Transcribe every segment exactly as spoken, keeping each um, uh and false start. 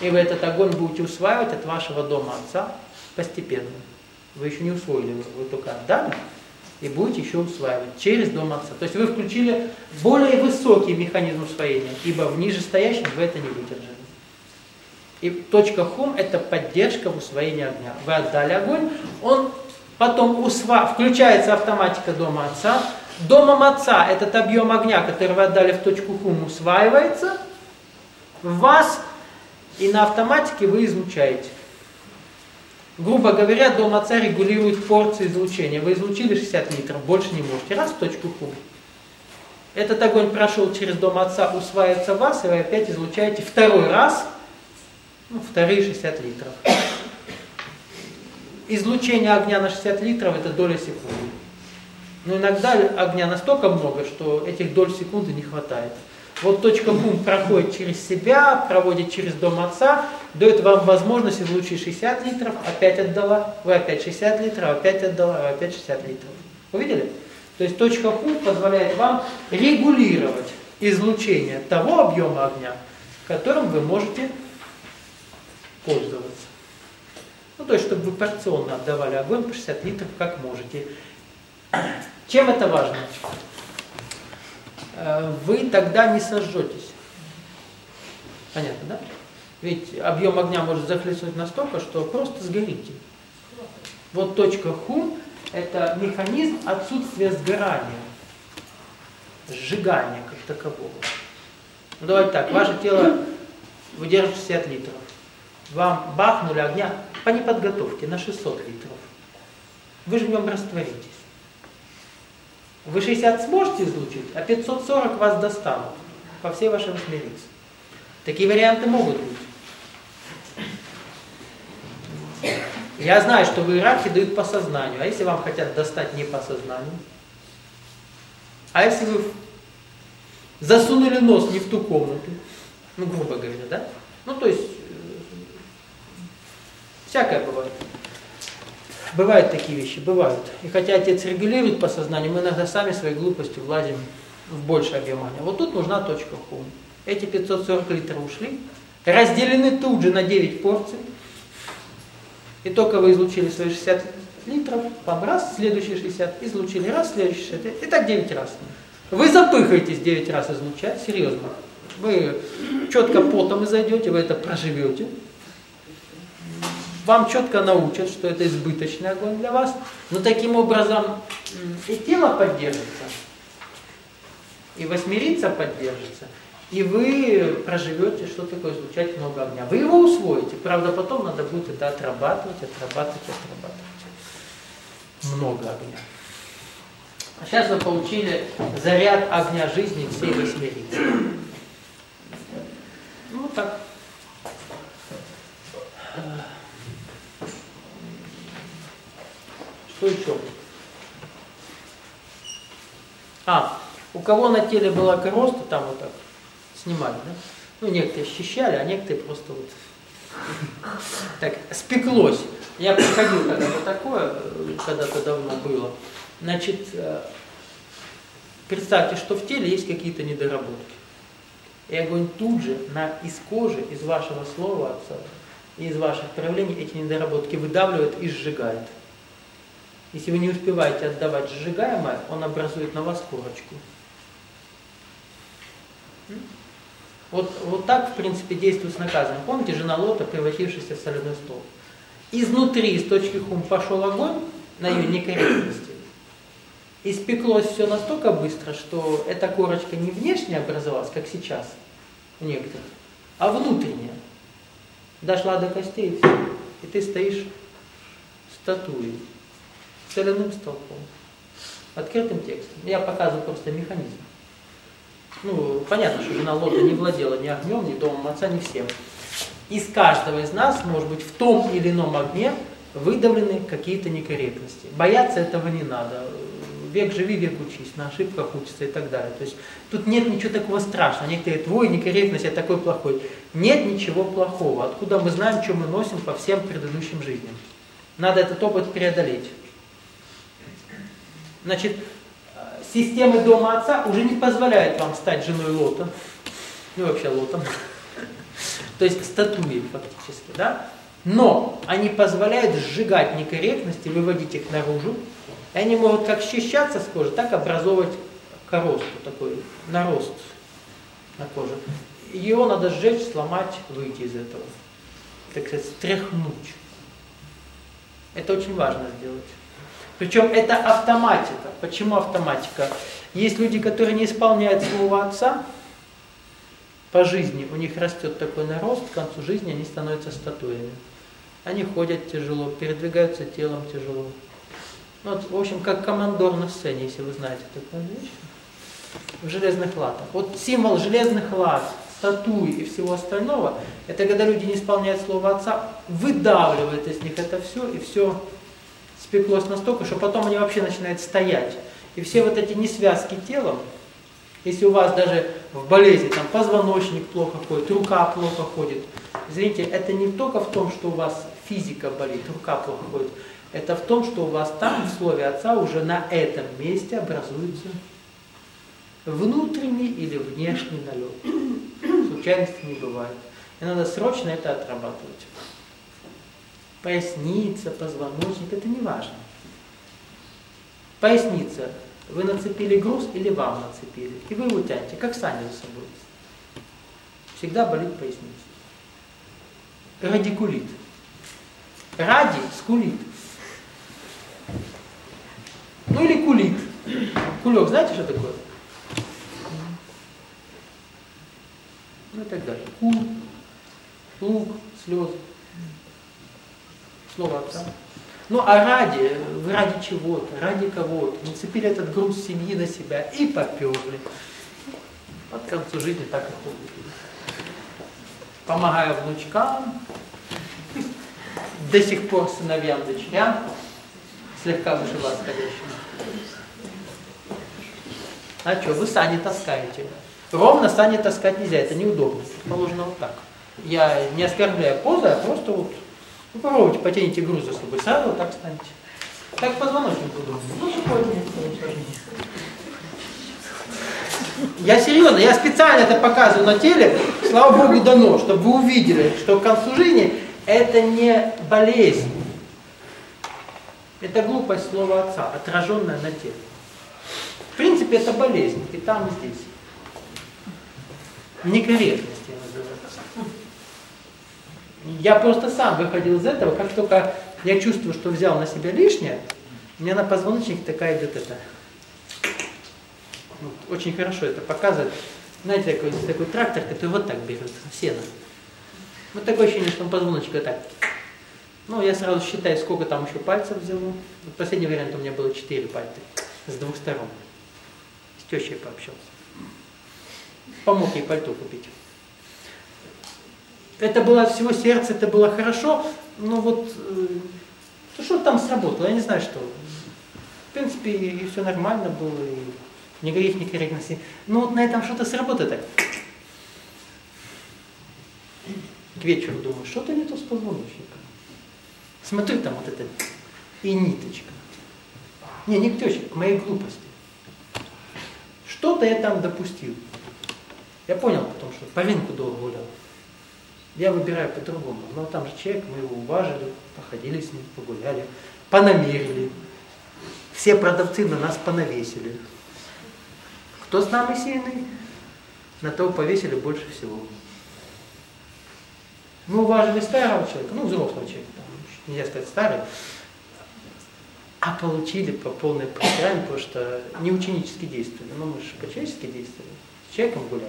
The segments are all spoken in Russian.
И вы этот огонь будете усваивать от вашего дома Отца постепенно. Вы еще не усвоили, вы только отдали, и будете еще усваивать через дом Отца. То есть вы включили более высокий механизм усвоения, ибо в нижестоящем вы это не выдержали. И точка хум – это поддержка в усвоении огня. Вы отдали огонь, он потом усва... включается автоматика дома Отца. Домом Отца этот объем огня, который вы отдали в точку хум, усваивается в вас, и на автоматике вы излучаете. Грубо говоря, дом Отца регулирует порции излучения. Вы излучили шестьдесят литров, больше не можете. Раз в точку хум. Этот огонь прошел через дом Отца, усваивается в вас, и вы опять излучаете второй раз, ну, вторые шестьдесят литров. Излучение огня на шестьдесят литров – это доля секунды. Но иногда огня настолько много, что этих доль секунды не хватает. Вот точка хум проходит через себя, проводит через дом Отца, дает вам возможность излучить шестьдесят литров, опять отдала, вы опять шестьдесят литров, опять отдала, вы опять шестьдесят литров. Увидели? То есть точка хум позволяет вам регулировать излучение того объема огня, которым вы можете пользоваться. Ну, то есть, чтобы вы порционно отдавали огонь по шестьдесят литров, как можете. Чем это важно? Вы тогда не сожжетесь. Понятно, да? Ведь объем огня может захлестнуть настолько, что просто сгорите. Вот точка хум – это механизм отсутствия сгорания, сжигания как такового. Ну, давайте так, ваше тело выдерживает шестьдесят литров. Вам бахнули огня по неподготовке на шестьсот литров. Вы же в нем растворитесь. Вы шестьдесят сможете излучить, а пятьсот сорок вас достанут по всей вашей восьмерице. Такие варианты могут быть. Я знаю, что в иерархии дают по сознанию. А если вам хотят достать не по сознанию? А если вы засунули нос не в ту комнату? Ну, грубо говоря, да? Ну, то есть, всякое бывает. Бывают такие вещи, бывают. И хотя Отец регулирует по сознанию, мы иногда сами своей глупостью влазим в больший объем огня. Вот тут нужна точка хум. Эти пятьсот сорок литров ушли, разделены тут же на девять порций. И только вы излучили свои шестьдесят литров, вам раз, следующие шестьдесят, излучили раз, следующие шестьдесят, и так девять раз. Вы запыхаетесь девять раз излучать, серьезно. Вы четко потом изойдете, вы это проживете. Вам четко научат, что это избыточный огонь для вас, но таким образом и тело поддержится, и восьмерица поддержится, и вы проживете, что такое излучать много огня. Вы его усвоите, правда, потом надо будет это отрабатывать, отрабатывать, отрабатывать. Много огня. А сейчас вы получили заряд огня жизни всей восьмерицы. Ну так. Что еще? А, у кого на теле была короста, там вот так снимали, да? Ну, некоторые счищали, а некоторые просто вот так спеклось. Я приходил когда-то такое, когда-то давно было. Значит, представьте, что в теле есть какие-то недоработки. И огонь тут же на, из кожи, из вашего слова Отца, из ваших проявлений эти недоработки выдавливает и сжигает. Если вы не успеваете отдавать сжигаемое, он образует на вас корочку. Вот, вот так, в принципе, действует с наказом. Помните, жена Лота, превратившаяся в соляной столб? Изнутри, из точки хум, пошел огонь на ее некорректности. Испеклось все настолько быстро, что эта корочка не внешне образовалась, как сейчас у некоторых, а внутренняя. Дошла до костей, и все. И ты стоишь статуей, соляным столбом, открытым текстом. Я показываю просто механизм. Ну, понятно, что жена Лота не владела ни огнем, ни домом Отца, ни всем. Из каждого из нас, может быть, в том или ином огне выдавлены какие-то некорректности. Бояться этого не надо. Век живи, век учись, на ошибках учится и так далее. То есть тут нет ничего такого страшного. Некоторые твой некорректность, я такой плохой. Нет ничего плохого. Откуда мы знаем, что мы носим по всем предыдущим жизням? Надо этот опыт преодолеть. Значит, системы дома Отца уже не позволяют вам стать женой Лота, ну вообще Лотом, То есть статуи фактически, да? Но они позволяют сжигать некорректности, выводить их наружу. И они могут как счищаться с кожи, так образовывать коросту, такой нарост на коже. Ее надо сжечь, сломать, выйти из этого. Так сказать, стряхнуть. Это очень важно сделать. Причем это автоматика. Почему автоматика? Есть люди, которые не исполняют слово Отца по жизни. У них растет такой нарост, к концу жизни они становятся статуями. Они ходят тяжело, передвигаются телом тяжело. Ну, вот, в общем, как командор на сцене, если вы знаете такую вещь. В железных латах. Вот символ железных лат, статуи и всего остального, это когда люди не исполняют слово Отца, выдавливают из них это все, и все спеклось настолько, что потом они вообще начинают стоять. И все вот эти несвязки телом, если у вас даже в болезни там позвоночник плохо ходит, рука плохо ходит, извините, это не только в том, что у вас физика болит, рука плохо ходит, это в том, что у вас там в слове Отца уже на этом месте образуется внутренний или внешний налет. Случайности не бывает. И надо срочно это отрабатывать. Поясница, позвоночник, это не важно. Поясница. Вы нацепили груз или вам нацепили. И вы его тянете, как сами за собой. Всегда болит поясница. Радикулит. Ради скулит. Ну или кулит. Кулек, знаете, что такое? Ну и так далее. Кул, лук, слезы. Слово Отца. Ну а ради, вы ради чего-то, ради кого-то, нацепили этот груз семьи на себя и поперли. Вот к концу жизни так и ходит. Помогая внучкам, до сих пор сыновьям, дочерям, слегка выше вас ходящим. А что, вы сани таскаете. Ровно сани таскать нельзя, это неудобно. Положено вот так. Я не оскорбляю позу, а просто вот ну, попробуйте, потяните груз за собой, сразу вот так станете. Так позвоночник удобно. Ну, я серьезно, я специально это показываю на теле, слава Богу дано, чтобы вы увидели, что к концу жизни это не болезнь. Это глупость слова Отца, отраженная на теле. В принципе, это болезнь, и там, и здесь. Некорректность я называю. Я просто сам выходил из этого, как только я чувствую, что взял на себя лишнее, у меня на позвоночник такая идет это. Вот, очень хорошо это показывает. Знаете, такой, такой трактор, который вот так берет, сено. Вот такое ощущение, что он позвоночник вот так. Ну, я сразу считаю, сколько там еще пальцев взяло. Вот последний вариант у меня было четыре пальца с двух сторон. С тещей пообщался. Помог ей пальто купить. Это было от всего сердца, это было хорошо, но вот э, что там сработало, я не знаю что. В принципе, и, и все нормально было, и никаких некорректностей. Но вот на этом что-то сработало так. К вечеру думаю, что-то не то с позвоночником. Смотрю, там вот это и ниточка. Не, не к теще, к моей глупости. Что-то я там допустил. Я понял потом, что по рынку долго гулял. Я выбираю по-другому. Но там же человек, мы его уважили, походили с ним, погуляли, понамерили. Все продавцы на нас понавесили. Кто самый сильный, на того повесили больше всего. Мы уважили старого человека, ну взрослого человека, там, нельзя сказать старый, а получили по полной программе, потому что не ученически действовали, но мы же по-человечески действовали, с человеком гуляли.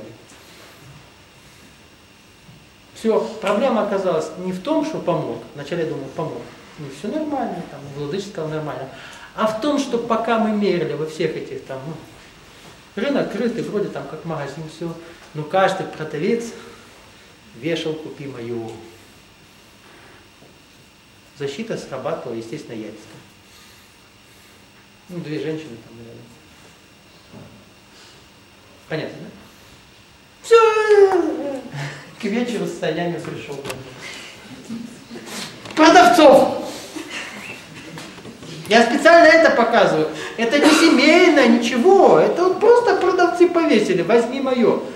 Все, проблема оказалась не в том, что помог, вначале я думал, помог, не все нормально, там, владычество сказал нормально, а в том, что пока мы мерили во всех этих там, ну, рынок крытый, вроде там как магазин, все, но каждый продавец вешал «Купи мою». Защита срабатывала, естественно, яйцко. Ну, две женщины там, наверное. Понятно, да? Все! К вечеру состояние пришел. Продавцов! Я специально это показываю. Это не семейное, ничего. Это вот просто продавцы повесили. Возьми мое.